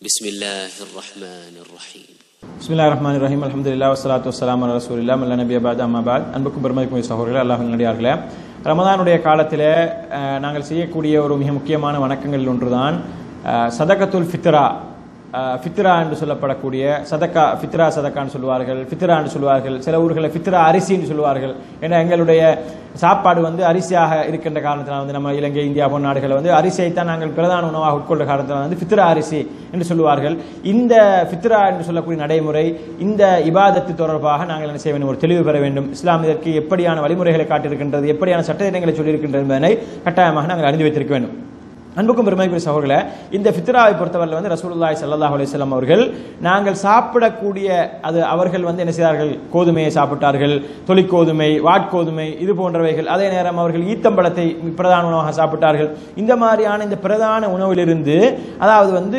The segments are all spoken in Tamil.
பிஸ்மில்லாஹிர்ரஹ்மானிர்ரஹீம். பிஸ்மில்லாஹிர்ரஹ்மானிர்ரஹீம். அல்ஹம்துலில்லாஹ் வஸ்ஸலாத்து வஸ்ஸலாமு அலா ரசூலில்லாஹ் மல்லா நபிய பஅத் அம்மா பஅத். அன்புக்கும் பெருமதிக்கும் சகோதரர்களே, அல்லாஹ்வின் நல்லடியார்களே, ரமதானுடைய காலத்தில் நாங்கள் செய்யக்கூடிய ஒரு மிக முக்கியமான வணக்கங்களில் ஒன்றுதான் சதகத்துல் ஃபித்ரா. ஃபித்ரா என்று சொல்லப்படக்கூடிய சதக்கா, ஃபித்ரா சதக்கான்னு சொல்லுவார்கள், ஃபித்ரா என்று சொல்வார்கள். சில ஊர்களில் ஃபித்ரா அரிசின்னு சொல்லுவார்கள். ஏன்னா எங்களுடைய சாப்பாடு அரிசியாக இருக்கின்ற காரணத்தினால் நம்ம இலங்கை, இந்தியா போன்ற நாடுகளில் அரிசியைத்தான் நாங்கள் பிரதான உணவாக உட்கொள்ற காரணத்தினால் ஃபித்ரா அரிசி என்று சொல்லுவார்கள். இந்த ஃபித்ரா என்று சொல்லக்கூடிய நடைமுறை, இந்த இபாதத்து தொடர்பாக நாங்கள் என்ன செய்ய வேண்டும், ஒரு தெளிவு பெற வேண்டும். இஸ்லாம் இதற்கு எப்படியான வழிமுறைகளை காட்டியிருக்கின்றது, எப்படியான சட்டத்திட்டங்களை சொல்லியிருக்கின்றது என்பதனை கட்டாயமாக நாங்கள் அறிந்து வைத்திருக்க வேண்டும். அன்புக்கும் பெருமைக்குரிய சகோதரர்களே, இந்த ஃபித்ராவை பொறுத்தவரையில் ரசூலுல்லாஹி ஸல்லல்லாஹு அலைஹி வஸல்லம் அவர்கள் நாங்கள் சாப்பிடக்கூடிய அது அவர்கள் என்ன செய்தார்கள், கோதுமையை சாப்பிட்டார்கள், தொழிற்கோதுமை, வாட்கோதுமை, இது போன்றவைகள். அதே நேரம் அவர்கள் ஈத்தம்பழத்தை பிரதான உணவாக சாப்பிட்டார்கள். இந்த மாதிரியான இந்த பிரதான உணவிலிருந்து, அதாவது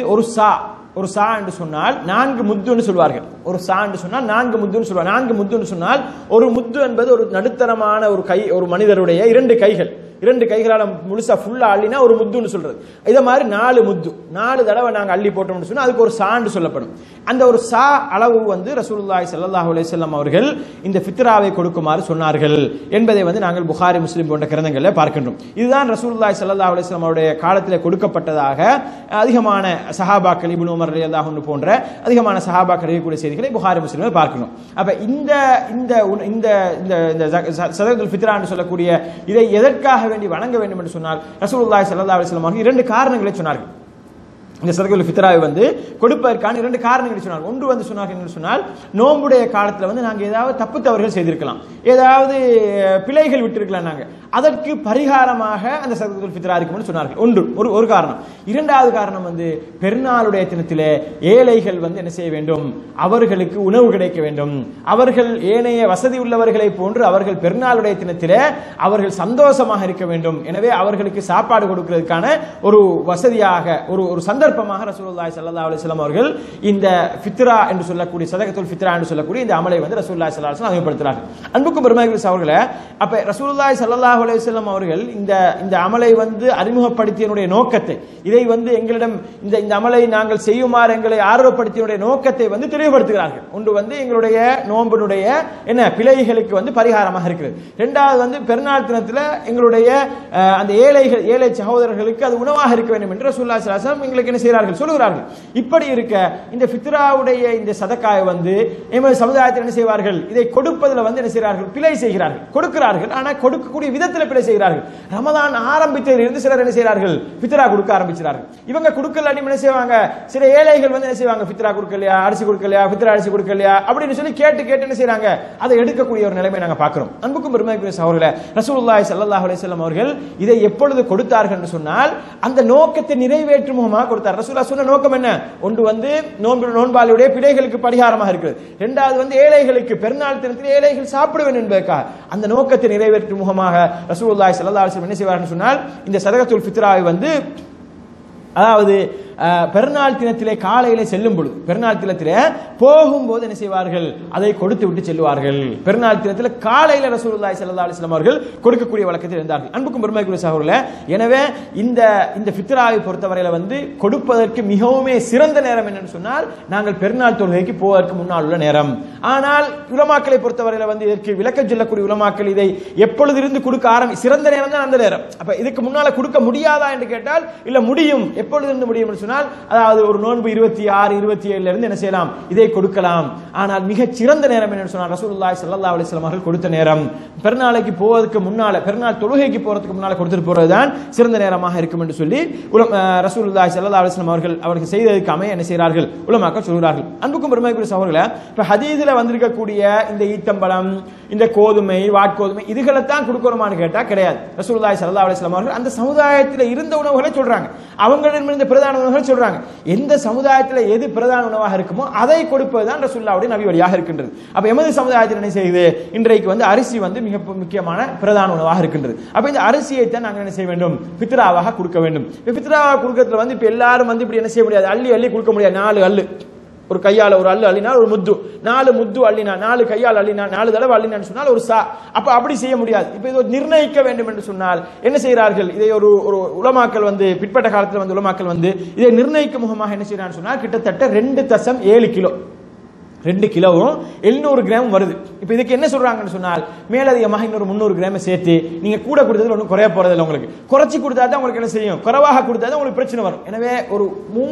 ஒரு சா என்று சொன்னால் 4 முத்துன்னு சொல்வார்கள். ஒரு சா என்று சொன்னால் 4 முத்துன்னு சொல்வார். 4 முத்துன்னு சொன்னால் ஒரு முத்து என்பது ஒரு நடுத்தரமான ஒரு கை, ஒரு மனிதருடைய 2 கைகள், 2 கைகளால் முழுசா ஃபுல்லா அள்ளினா ஒரு முத்துன்னு சொல்றது. இதை மாதிரி 4 முத்து 4 தடவை நாங்கள் அள்ளி போட்டோம்னு சொன்னா அதுக்கு ஒரு சான்று சொல்லப்படும். அந்த ஒரு சா அளவு ரசூலுல்லாஹி ஸல்லல்லாஹு அலைஹி வஸல்லம் அவர்கள் இந்த ஃபித்ராவை கொடுக்குமாறு சொன்னார்கள் என்பதை நாங்கள் புகாரி, முஸ்லிம் போன்ற கிரந்தங்களில் பார்க்கின்றோம். இதுதான் ரசூலுல்லாஹி ஸல்லல்லாஹு அலைஹி வஸல்லம் அவருடைய காலத்தில் கொடுக்கப்பட்டதாக அதிகமான சஹாபாக்கள், இப்னு உமர் ரலியல்லாஹு அன்ஹு போன்ற அதிகமான சஹாபாக்கள் அறியக்கூடிய செய்திகளை புகாரி, முஸ்லிமில் பார்க்கணும். அப்ப இந்த இந்த இந்த சதகத்துல் ஃபித்ரா என்று சொல்லக்கூடிய இதை எதற்காக வேண்டி வணங்க வேண்டும் என்று சொன்னால் ரசூலுல்லாஹி ஸல்லல்லாஹு அலைஹி வஸல்லம் அவர்கள் 2 காரணங்களை சொன்னார்கள். இந்த சதகத்துல் ஃபித்ராவை கொடுப்பதற்கான 2 காரணங்களை சொன்னார். ஒன்று சொன்னார்கள் என்று சொன்னால், நோம்புடைய காலத்தில் நாங்கள் ஏதாவது தப்பு தவறுகள் செய்திருக்கலாம், ஏதாவது பிழைகள் விட்டிருக்கலாம், நாங்கள் அதற்கு பரிகாரமாக அந்த சதகத்துல் ஃபித்ரா இருக்கும்னு சொன்னார்கள். ஒரு காரணம். இரண்டாவது காரணம் பெருநாளுடைய தினத்திலே ஏழைகள் என்ன செய்ய வேண்டும், அவர்களுக்கு உணவு கிடைக்க வேண்டும். அவர்கள் ஏனைய வசதி உள்ளவர்களை போன்று அவர்கள் பெருநாளுடைய தினத்திலே அவர்கள் சந்தோஷமாக இருக்க வேண்டும். எனவே அவர்களுக்கு சாப்பாடு கொடுக்கிறதுக்கான ஒரு வசதியாக, ஒரு சந்தர்ப்பமாக ரசூலுல்லாஹி ஸல்லல்லாஹு அலைஹி வஸல்லம் அவர்கள் இந்த ஃபித்ரா என்று சொல்லக்கூடிய சதகத்துல் ஃபித்ரா என்று சொல்லக்கூடிய இந்த அமலை ரசூலுல்லாஹி ஸல்லல்லாஹு அலைஹி வஸல்லம் அறிமுகப்படுத்தினார்கள். அன்புக்கும் பெருமதிக்குரிய சகோதரர்களே, அப்ப ரசூலுல்லாஹி ஸல்லல்லாஹு அலைஹி வஸல்லம் அவர்கள் இந்த அமலை அறிமுகப்படுத்தியனுடைய நோக்கத்தை, இதை எங்களிடம் இந்த அமலை நாங்கள் செய்யுமாறு எங்களை ஆர்வப்படுத்தியனுடைய நோக்கத்தை தெளிவுபடுத்துகிறார்கள். ஒன்று எங்களுடைய நோம்பினுடைய பிழைகளுக்கு பரிகாரமாக இருக்கிறது. இரண்டாவது பெருநாள் தினத்தில் எங்களுடைய அந்த ஏழை சகோதரர்களுக்கு அது உணவாக இருக்க வேண்டும் என்று ரசூலுல்லாஹி ஸல்லல்லாஹு அலைஹி வஸல்லம் எங்களுக்கு செய்கிறார்கள், சொல்லுகிறார்கள். இப்படி இருக்க இந்த ஃபித்ராவுடைய இந்த சதக்காயை எமது சமுதாயத்தில் என்ன செய்வார்கள், இதை கொடுப்பதில் என்ன செய்கிறார்கள், பிழை செய்கிறார்கள். கொடுக்கிறார்கள், ஆனால் கொடுக்கக்கூடிய விதத்தில் பிழை செய்கிறார்கள். ரமதான் ஆரம்பித்ததில் இருந்து சிலர் என்ன செய்கிறார்கள், ஃபித்ரா கொடுக்க ஆரம்பிக்கிறார்கள். இவங்க கொடுக்கல என்ன செய்வாங்க, சில ஏழைகள் என்ன செய்வாங்க, ஃபித்ரா கொடுக்கலையா, அரிசி கொடுக்கலையா, ஃபித்ரா அரிசி கொடுக்கலையா அப்படின்னு சொல்லி கேட்டு என்ன செய்றாங்க, அதை எடுக்கக்கூடிய ஒரு நிலைமை நாங்கள் பார்க்கிறோம். அன்புக்கும் பெருமைக்குரிய சகோதரர்களே, ரசூலுல்லாஹி ஸல்லல்லாஹு அலைஹி வஸல்லம் அவர்கள் இதை எப்பொழுது கொடுத்தார்கள் என்று சொன்னால், அந்த நோக்கத்தை நிறைவேற்றும் முகமாக கொடுத்தார். ரசூலுல்லாஹ் சொன்ன நோக்கம் என்ன? ஒன்று நோன்பாளியுடைய பிழைகளுக்கு பரிகாரமாக இருக்கிறது. இரண்டாவது ஏழைகளுக்கு, பெருநாள் தினத்தில் ஏழைகள் சாப்பிட வேண்டும் என்பதற்காக அந்த நோக்கத்தை நிறைவேற்றும் முகமாக ரசூலுல்லாஹி ஸல்லல்லாஹு அலைஹி வஸல்லம் என்ன செய்வார்கள் சொன்னால், இந்த சதகத்துல் ஃபித்ராவை அதாவது பெருநாள் தினத்திலே காலையிலே செல்லும் பொழுது, பெருநாள் தினத்திலே போகும்போது என்ன செய்வார்கள், அதை கொடுத்து விட்டு செல்வார்கள். பெருநாள் தினத்தில் காலையில ரசூலுல்லாஹி ஸல்லல்லாஹு அலைஹி வஸல்லம் அவர்கள் கொடுக்கக்கூடிய வழக்கத்தில் இருந்தார்கள். அன்புக்கும் பெருமைக்குரிய சகோதரர்களே, எனவே இந்த ஃபித்ராவை பொறுத்தவரையில கொடுப்பதற்கு மிகவும் சிறந்த நேரம் என்னன்னு சொன்னால், நாங்கள் பெருநாள் தொழுகைக்கு போவதற்கு முன்னால் உள்ள நேரம். ஆனால் உலமாக்களை பொறுத்தவரையில இதற்கு விளக்கம் சொல்லக்கூடிய உலமாக்கள் இதை எப்பொழுது இருந்து கொடுக்க சிறந்த நேரம் தான் அந்த நேரம். அப்ப இதுக்கு முன்னால கொடுக்க முடியாதா என்று கேட்டால், இல்ல முடியும். எப்பொழுது இருந்து முடியும் சொன்னால், அதாவது ஒரு நோன்பு 26, 27 இருந்து என்ன செய்யலாம், இதை கொடுக்கலாம். ஆனால் மிகச் சிறந்த நேரம் என்ன சொன்னால், ரசூலுல்லாஹி ஸல்லல்லாஹு அலைஹி வஸல்லம் அவர்கள் கொடுத்த நேரம் பெருநாளைக்கு போவதற்கு முன்னால, பெருநாள் தொழுகைக்கு போறதுக்கு முன்னால கொடுத்துட்டு போறதுதான் சிறந்த நேரமாக இருக்கும் என்று சொல்லி ரசூலுல்லாஹி ஸல்லல்லாஹு அலைஹி வஸல்லம் அவர்கள் செய்ததற்கு அமைய என்ன செய்கிறார்கள், உலமாக்கள் சொல்கிறார்கள். அன்புக்கும் பெருமைக்குரிய சகோதரர்களே, இப்ப ஹதீஸில் வந்திருக்கக்கூடிய இந்த ஈத்தம்பழம், இந்த கோதுமை, வாட்கோதுமை, இதுகளை தான் கொடுக்கணுமான்னு கேட்டா கிடையாது. ரசூலுல்லாஹி ஸல்லல்லாஹு அலைஹி வஸல்லம் அவர்கள் அந்த சமுதாயத்தில் இருந்த உணவுகளை சொல்றாங்க, அவங்களிடமிருந்து பிரதான உணவுகள் சொல்றாங்க. எந்த சமுதாயத்தில் எது பிரதான உணவாக இருக்குமோ அதை கொடுப்பதுதான் ரசூலுல்லாஹ்வுடைய நபி வழியாக இருக்கின்றது. அப்ப எமது சமுதாயத்தில் என்ன செய்யுது, இன்றைக்கு அரிசி மிக முக்கியமான பிரதான உணவாக இருக்கின்றது. அப்ப இந்த அரிசியை தான் நாங்கள் என்ன செய்ய வேண்டும், ஃபித்ராவாக கொடுக்க வேண்டும். ஃபித்ராவாக கொடுக்கறதுல இப்ப எல்லாரும் இப்படி என்ன செய்ய முடியாது, அள்ளி கொடுக்க முடியாது. 4 அள்ளு ஒரு கையால ஒரு அள்ளு அள்ளினால் ஒரு முத்து, 4 முத்து அள்ளினா 4 கையால் அள்ளினா 4 தடவை அள்ளினான்னு சொன்னால் ஒரு சா. அப்ப அப்படி செய்ய முடியாது. இப்ப இது நிர்ணயிக்க வேண்டும் என்று சொன்னால் என்ன செய்கிறார்கள்? இதை ஒரு உலமாக்கள் வந்து பிற்பட்ட காலத்தில் வந்து உலமாக்கள் வந்து இதை நிர்ணயிக்க முகமாக என்ன செய்யறான்னு சொன்னால் கிட்டத்தட்ட 2.7 கிலோ 2 கிலோவும் 700 கிராம் வருது. இப்ப இதுக்கு என்ன சொல்றாங்கன்னு சொன்னால் மேலதிகமாக இன்னொரு 300 கிராம் சேர்த்து நீங்க கூட கொடுத்ததுல ஒன்றும் குறைய போறது இல்லை. உங்களுக்கு குறைச்சி கொடுத்தா தான் உங்களுக்கு என்ன செய்யும், குறைவாக கொடுத்தா தான் உங்களுக்கு பிரச்சனை வரும். எனவே ஒரு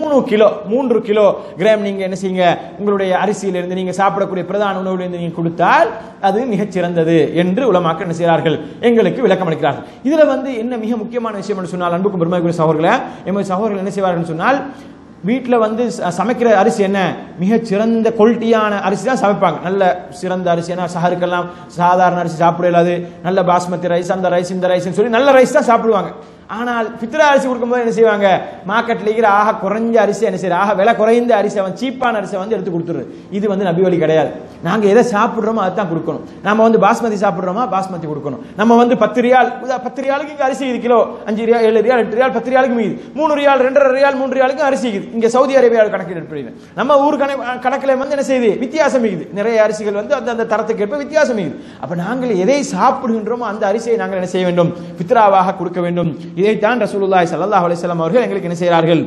3 கிலோ கிராம் நீங்க என்ன செய்யுங்க, உங்களுடைய அரிசியிலிருந்து நீங்க சாப்பிடக்கூடிய பிரதான உணவிலிருந்து நீங்க கொடுத்தால் அது மிகச் சிறந்தது என்று உலமாக்கள் என்ன செய்கிறார்கள், எங்களுக்கு விளக்கம் அளிக்கிறார்கள். இதுல வந்து என்ன மிக முக்கியமான விஷயம் என்று சொன்னால் அன்புக்கும் பெருமைக்குரிய சகோதரர்களே, எமது சகோதரர்கள் என்ன செய்வார்கள் சொன்னால் வீட்டில் வந்து சமைக்கிற அரிசி என்ன மிகச் சிறந்த குவாலிட்டியான அரிசி தான் சமைப்பாங்க. நல்ல சிறந்த அரிசி, ஏன்னா சஹருக்கெல்லாம் சாதாரண அரிசி சாப்பிட இல்லாது, நல்ல பாஸ்மதி ரைஸ், அந்த ரைஸ் இந்த ரைஸ்ன்னு சொல்லி நல்ல ரைஸ் தான் சாப்பிடுவாங்க. ஆனால் ஃபித்ரா அரிசி கொடுக்கும்போது என்ன செய்வாங்க, மார்க்கெட்ல இருக்கிற ஆக குறைஞ்ச அரிசி என்ன செய்ய, ஆக விலை குறைந்த அரிசி, அவன் சீப்பான அரிசி வந்து எடுத்து கொடுத்துரு. இது வந்து நபி வழி கிடையாது. நாங்க எதை சாப்பிடுறோமோ அதை தான் கொடுக்கணும். நம்ம வந்து பாஸ்மதி சாப்பிடுறோமா பாஸ்மதி கொடுக்கணும். நம்ம வந்து 10 ரியாலுக்கு இங்க அரிசி இது கிலோ 5 ரியால் 7 ரியால் 8 ரியால் 10 ரியாலுக்கு மீது 3 ரியால் 2.5 ரியால் 3 ரியாலுக்கு அரிசி இருக்குது. இங்க சவுதி அரேபியாவில் கணக்கில் எடுப்பீங்க. நம்ம ஊர் கணக்கில் வந்து என்ன செய்யுது, வித்தியாசம் இருக்குது. நிறைய அரிசிகள் வந்து அந்த தரத்துக்கு ஏற்ப வித்தியாசம் இருக்குது. அப்ப நாங்கள் எதை சாப்பிடுகின்றோமோ அந்த அரிசியை நாங்கள் என்ன செய்ய வேண்டும், ஃபித்ராவாக கொடுக்க வேண்டும். இதைத்தான் ரசூலுல்லாஹி ஸல்லல்லாஹு அலைஹி வஸல்லம் அவர்கள் எங்களுக்கு என்ன செய்கிறார்கள்,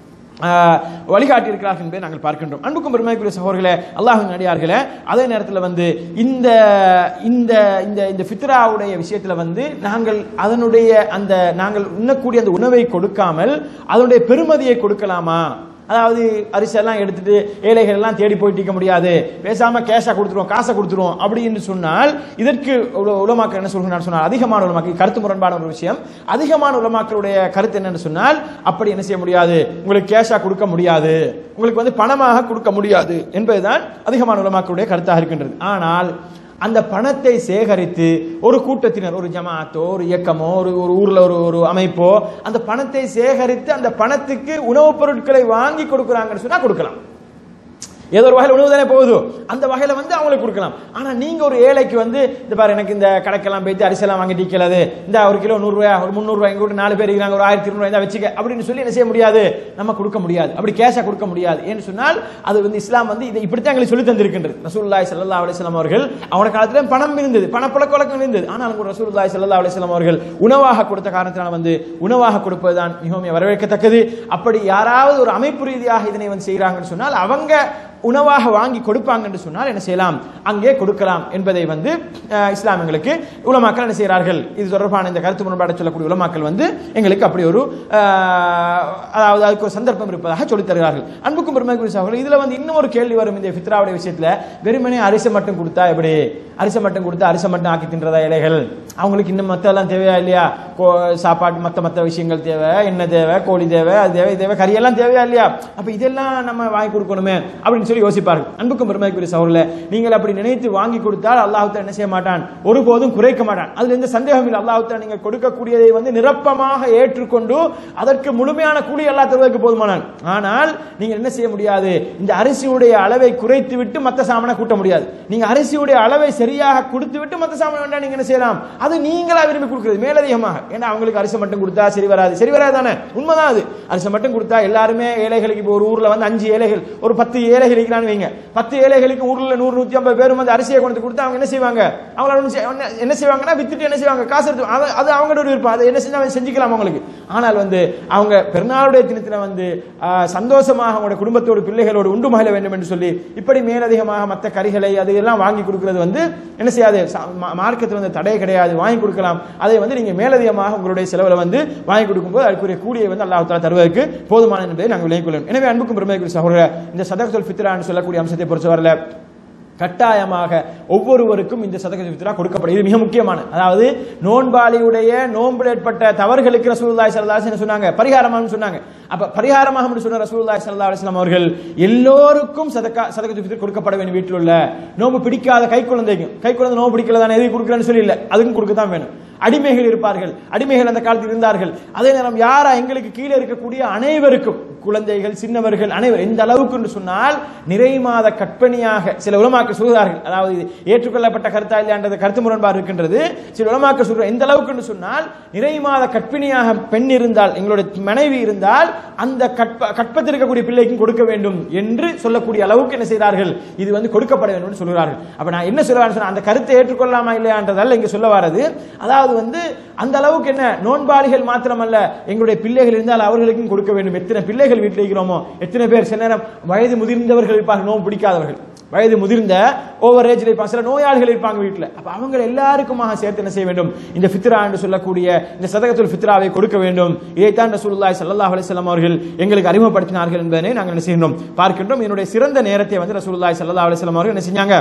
வழிகாட்டி இருக்கிறார்கள் என்பதை நாங்கள் பார்க்கின்றோம். அன்புக்கும் பெருமைக்குரிய சகோதரர்களே, அல்லாஹ்வின் அடியார்களே, அதே நேரத்தில் வந்து இந்த இந்த இந்த இந்த ஃபித்ராவுடைய விஷயத்தில் வந்து நாங்கள் அதனுடைய அந்த நாங்கள் உண்ணக்கூடிய அந்த உணவை கொடுக்காமல் அதனுடைய பெருமதியை கொடுக்கலாமா? அதாவது அரிசியெல்லாம் எடுத்துட்டு ஏழைகள் எல்லாம் தேடி போயிட்டு இருக்க முடியாது, பேசாம கேஷா கொடுத்துருவோம், காசை கொடுத்துருவோம் அப்படின்னு சொன்னால் இதற்கு உலமாக்கள் என்ன சொல்கிறான்னு சொன்னால், அதிகமான உலமாக்கள் கருத்து முரண்பான ஒரு விஷயம். அதிகமான உலமாக்களுடைய கருத்து என்னன்னு சொன்னால் அப்படி என்ன செய்ய முடியாது, உங்களுக்கு கேஷா கொடுக்க முடியாது, உங்களுக்கு வந்து பணமாக கொடுக்க முடியாது என்பதுதான் அதிகமான உலமாக்களுடைய கருத்தாக இருக்கின்றது. ஆனால் அந்த பணத்தை சேகரித்து ஒரு கூட்டத்தினர், ஒரு ஜமாத்தோ ஒரு இயக்கமோ ஒரு ஊர்ல ஒரு அமைப்போ அந்த பணத்தை சேகரித்து அந்த பணத்துக்கு உணவுப் பொருட்களை வாங்கி கொடுக்குறாங்கன்னு சொன்னா கொடுக்கலாம். ஏதோ ஒரு வகையில் உணவு தானே போகுது, அந்த வகையில வந்து அவங்களுக்கு கொடுக்கலாம். ஆனா நீங்க ஒரு ஏழைக்கு வந்து இந்த பாரு எனக்கு இந்த கடைக்கெல்லாம் போயிட்டு அரிசியெல்லாம் வாங்கிட்டு இருக்கலாது, இந்த ஒரு கிலோ 100 ரூபாய் ஒரு 300 ரூபாய், எங்க 4 பேர் இருக்கிறாங்க, ஒரு 1200 ரூபாய் வச்சுக்க அப்படின்னு சொல்லி என்ன செய்ய முடியாது, நம்ம கொடுக்க முடியாது, அப்படி கேஷா கொடுக்க முடியாது. ஏன்னு சொன்னால் அது வந்து இஸ்லாம் வந்து இதை இப்படித்தான் எங்களுக்கு சொல்லி தந்திருக்கின்றது. ரசூலுல்லாஹி ஸல்லல்லாஹு அலைஹி வஸல்லம் அவர்கள் அவன காலத்துல பணம் இருந்தது, பணப்பழக்க வழக்கம் இருந்தது. ஆனால் ரசூலுல்லாஹி ஸல்லல்லாஹு அலைஹி வஸல்லம் அவர்கள் உணவாக கொடுத்த காரணத்தினால் வந்து உணவாக கொடுப்பதுதான் மிகவும் வரவேற்கத்தக்கது. அப்படி யாராவது ஒரு அமைப்பு ரீதியாக இதனை வந்து செய்யறாங்கன்னு சொன்னால் அவங்க உணவாக வாங்கி கொடுப்பாங்க என்று சொன்னால் என்ன செய்யலாம், அங்கே கொடுக்கலாம் என்பதை வந்து இஸ்லாமியங்களுக்கு உலமாக்கள் என்ன செய்கிறார்கள், இது தொடர்பான இந்த கருத்து முரண்பாடு சொல்லக்கூடிய உலமாக்கள் வந்து எங்களுக்கு அப்படி ஒரு அதாவது அதுக்கு ஒரு சந்தர்ப்பம் இருப்பதாக சொல்லித் தருகிறார்கள். அன்புக்கும் பெருமைக்குரிய சகோதரர்களே, இதுல வந்து இன்னும் ஒரு கேள்வி வரும். இந்த ஃபித்ராவுடைய விஷயத்துல வெறுமனே அரிசி மட்டும் கொடுத்தா எப்படி, அரிசி மட்டும் கொடுத்தா அரிசி மட்டும் ஆக்கி தின்றதா ஏழைகள், அவங்களுக்கு இன்னும் மத்த எல்லாம் தேவையா இல்லையா, சாப்பாடு மத்த விஷயங்கள் தேவை, என்ன தேவை, கோழி தேவை, அது தேவை தேவை கறியெல்லாம் தேவையா இல்லையா, அப்ப இதெல்லாம் நம்ம வாங்கி கொடுக்கணுமே அப்படின்னு சொல்லி யோசிப்பார்கள். அன்புக்கும் பெருமைக்குரிய சகோதரர்களே, நீங்கள் அப்படி நினைத்து வாங்கி கொடுத்தால் அல்லாஹ் தஆலா என்ன செய்ய மாட்டான், ஒருபோதும் குறைக்க மாட்டான். அதுல எந்த சந்தேகம் இல்லை. அல்லாஹ் தஆலா நீங்கள் கொடுக்கக்கூடியதை வந்து நிரப்பமாக ஏற்றுக்கொண்டு அதற்கு முழுமையான கூலி அல்லாஹ் தருவதற்கு போதுமானான். ஆனால் நீங்கள் என்ன செய்ய முடியாது, இந்த அரிசியுடைய அளவை குறைத்து விட்டு மற்ற சாமானை கூட்ட முடியாது. நீங்க அரிசியுடைய அளவை சரியாக கொடுத்து விட்டு மற்ற சாமான் வேண்டாம் நீங்க என்ன செய்யலாம், அது நீங்களா விரும்பி கொடுக்கிறது மேலதிகமாக. ஏன்னா அவங்களுக்கு அரிசி மட்டும் கொடுத்தா சரி வராது தானே, உண்மைதான். அது அரிசி மட்டும் கொடுத்தா எல்லாருமே ஏழைகளுக்கு, இப்போ ஒரு ஊர்ல வந்து 5 ஏழைகள் ஒரு 10 ஏழைகள் இருக்கிறான்னு வைங்க, 10 ஏழைகளுக்கு ஊர்ல 100-150 பேரும் வந்து அரிசியை கொண்டு கொடுத்தா அவங்க என்ன செய்வாங்க, அவங்களால என்ன செய்வாங்கன்னா வித்துட்டு என்ன செய்வாங்க, காசு எடுத்து, அது அவங்களோட விருப்பம், அதை என்ன செஞ்சுக்கலாம் அவங்களுக்கு. ஆனால் வந்து அவங்க பெருநாளுடைய தினத்துல வந்து சந்தோஷமாக அவங்களோட குடும்பத்தோடு பிள்ளைகளோடு உண்டு மகிழ வேண்டும் என்று சொல்லி இப்படி மேலதிகமாக மற்ற கறிகளை அது எல்லாம் வாங்கி கொடுக்கிறது வந்து என்ன செய்யாது, மார்க்கத்தில் வந்து தடை கிடையாது, வாங்கி கொடுக்கலாம். அதை வந்து நீங்க மேலதிகமாக உங்களுடைய செலவுல வந்து வாங்கி கொடுக்கும்போது அதுக்குரிய கூலியை வந்து அல்லாஹ் தஆலா தருவதற்கு போதுமான என்பதை நாங்கள் விளங்கிக் கொள்ளும். எனவே அன்புக்கும் பெருமைக்குரிய சகோதரர்களே, இந்த சதகத்துல் ஃபித்ரான்னு சொல்லக்கூடிய அம்சத்தை பொறுத்தவரையில கட்டாயமாக ஒவ்வொருவருக்கும் இந்த சதகத்துல் ஃபித்ரா கொடுக்கப்படும். இது மிக முக்கியமான, அதாவது நோன்பாளியுடைய நோம்பில் ஏற்பட்ட தவறுகளுக்கு ரசூலுல்லாஹி ஸல்லல்லாஹு அலைஹி வஸல்லம் சொன்னாங்க, பரிகாரமாக சொன்னாங்க. அப்ப பரிகாரமாக சொன்ன ரசூலுல்லாஹி ஸல்லல்லாஹு அலைஹி வஸல்லம் அவர்கள் எல்லோருக்கும் சதகத்துல் ஃபித்ர் கொடுக்கப்பட வேண்டிய, வீட்டில் உள்ள நோம்பு பிடிக்காத கை குழந்தை நோம்பு பிடிக்கல தானே எதுக்கு கொடுக்குறேன்னு சொல்லி இல்லை, அதுக்கும் கொடுக்க தான் வேணும். அடிமைகள் இருப்பார்கள், அடிமைகள் அந்த காலத்தில் இருந்தார்கள். அதே நேரம் யாரா எங்களுக்கு கீழே இருக்கக்கூடிய அனைவருக்கும், குழந்தைகள், சின்னவர்கள், அனைவர் எந்த அளவுக்கு என்று சொன்னால் நிறை மாத கற்பனையாக சில உலமாக்கள் சொல்கிறார்கள். அதாவது ஏற்றுக்கொள்ளப்பட்ட கருத்தா இல்லையான்றது கருத்து முரண்பாடு இருக்கின்றது. சில உலமாக்கள் சொல்ற எந்த அளவுக்கு என்று சொன்னால் நிறை மாத கற்பிணியாக பெண் இருந்தால், எங்களுடைய மனைவி இருந்தால் அந்த கற்பத்தில் இருக்கக்கூடிய பிள்ளைக்கும் கொடுக்க வேண்டும் என்று சொல்லக்கூடிய அளவுக்கு என்ன செய்கிறார்கள், இது கொடுக்கப்பட வேண்டும் என்று சொல்கிறார்கள். அப்ப நான் என்ன சொல்லுவான்னு சொன்னா, அந்த கருத்தை ஏற்றுக்கொள்ளாமா இல்லையான்றதால் இங்க சொல்ல வரது, அதாவது அந்த அளவுக்கு என்ன நோன்பாளிகள் மாத்திரமல்ல, எங்களுடைய பிள்ளைகள் இருந்தால் அவர்களுக்கும் கொடுக்க வேண்டும். எத்தனை பிள்ளைகள் வீட்டில் இருக்கிறோமோ, எத்தனை பேர் சில நேரம் வயது முதிர்ந்தவர்கள் இருப்பார்கள், நோன்பு பிடிக்காதவர்கள், வயது முதிர்ந்த ஓவர் ஏஜ்ல இருப்பாங்க, சில நோயாளிகள் இருப்பாங்க வீட்டில். அப்ப அவங்க எல்லாருக்குமாக சேர்த்து என்ன செய்ய வேண்டும், இந்த ஃபித்ரா என்று சொல்லக்கூடிய இந்த சதகத்துல் ஃபித்ராவை கொடுக்க வேண்டும். இதைத்தான் ரசூலுல்லாஹி ஸல்லல்லாஹு அலைஹி வஸல்லம் அவர்கள் எங்களுக்கு அறிமுகப்படுத்தினார்கள் என்பதை நாங்கள் என்ன செய்கிறோம் பார்க்கின்றோம். என்னுடைய சிறந்த நேரத்தை ரசூலுல்லாஹி ஸல்லல்லாஹு அலைஹி வஸல்லம் அவர்கள் என்ன செஞ்சாங்க,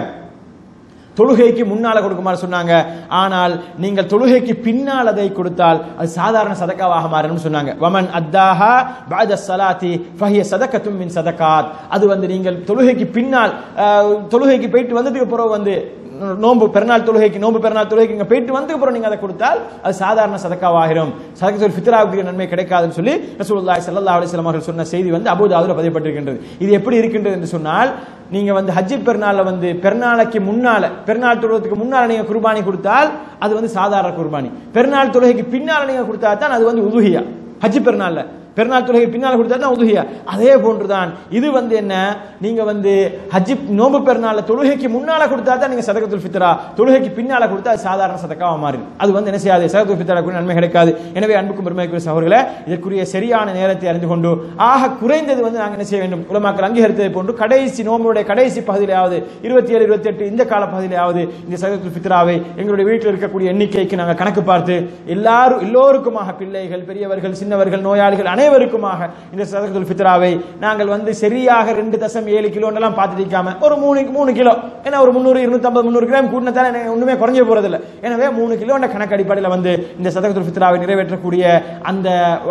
தொழுகைக்கு முன்னால கொடுக்குமாறு சொன்னாங்க. ஆனால் நீங்கள் தொழுகைக்கு பின்னால் அதை கொடுத்தால் அது சாதாரண சதக்காவாக மாறும் சொன்னாங்க. வமன் அத்தாஹா பஅத ஸலாத்தி ஃபஹிய சதகத்தும் மின் சதகாத். அது நீங்கள் தொழுகைக்கு பின்னால், தொழுகைக்கு போயிட்டு வந்ததுக்கு பிறகு நோன்பு பெருநாள் தொழுகைக்கு இங்க போயிட்டு வந்து அப்புறம் நீங்க அதை கொடுத்தால் அது சாதாரண சதக்காவாகிரும். சதகத்துல் ஃபித்ராவுக்கு நன்மை கிடைக்காதுன்னு சொல்லி ரசூலுல்லாஹி ஸல்லல்லாஹு அலைஹி வஸல்லம் அவர்கள் சொன்ன செய்தி அபூ தாவூதுல பதியப்பட்டிருக்கின்றது. இது எப்படி இருக்கின்றது என்று சொன்னால், நீங்க ஹஜ் பெருநாள்ல பெருநாளைக்கு முன்னால, பெருநாள் தொழுவதுக்கு முன்னால நீங்க குர்பானி கொடுத்தால் அது சாதாரண குர்பானி. பெருநாள் தொழுகைக்கு பின்னால நீங்க கொடுத்தா தான் அது உதுஹியா. ஹஜ் பெருநாள்ல பெருநாள் தொழுகை பின்னால் கொடுத்தா தான் உதுஹியா. அதே போன்றுதான் இது என்ன, நீங்க ஹஜ் நோம்பு பெருநாள் தொழுகைக்கு முன்னால கொடுத்தா தான் நீங்க சதகத்துல் ஃபித்ரா, தொழுகைக்கு பின்னால கொடுத்தா அது சாதாரண சதக்காவா மாறும். அது என்ன செய்யாது, சதகத்துல் ஃபித்ரா நன்மை கிடைக்காது. எனவே அன்புக்கும் பெருமைக்குரிய சகோதரர்களே, இதற்குரிய சரியான நேரத்தை அறிந்து கொண்டு ஆக குறைந்தது நாங்கள் என்ன செய்ய வேண்டும், உலமாக்கள் அங்கீகரித்ததை போன்று கடைசி நோம்புடைய கடைசி பகுதியிலாவது 27, 28 இந்த கால பகுதியிலாவது இந்த சதகத்துல் ஃபித்ராவை எங்களுடைய வீட்டில் இருக்கக்கூடிய எண்ணிக்கைக்கு நாங்கள் கணக்கு பார்த்து எல்லோருக்குமாக, பிள்ளைகள், பெரியவர்கள், சின்னவர்கள், நோயாளிகள் அனைவருக்குமாக இந்த சதகத்துல் ஃபித்ராவை நாங்கள் சரியாக 2.7 கிலோ எல்லாம் பார்த்துக்காம ஒரு 3 கிலோ, ஏன்னா ஒரு 300, 250, 300 கிராம் கூட்டினதால ஒண்ணுமே குறைஞ்ச போறதில்லை. எனவே 3 கிலோ கணக்கு அடிப்படையில் இந்த சதகத்துல் ஃபித்ராவை நிறைவேற்றக்கூடிய அந்த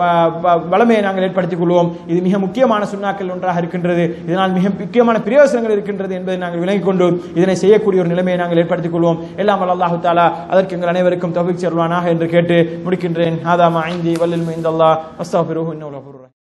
வளமையை நாங்கள் ஏற்படுத்திக் கொள்வோம். இது மிக முக்கியமான சுன்னாக்கள் ஒன்றாக இருக்கின்றது. இதனால் மிக முக்கியமான பிரயோசனங்கள் இருக்கின்றது என்பதை நாங்கள் விளங்கிக் கொண்டு இதனை செய்யக்கூடிய ஒரு நிலைமையை நாங்கள் ஏற்படுத்திக் கொள்வோம். எல்லாம் அல்லாஹ் தஆலா அதற்கு எங்கள் அனைவருக்கும் தௌஃபீக் செய்வானாக என்று கேட்டு முடிக்கின்றேன். ஹாதா மா இன்தி வல்லில் இன்தல்லாஹ் வஸ்தக்ஃபிருஹு இன்னஹு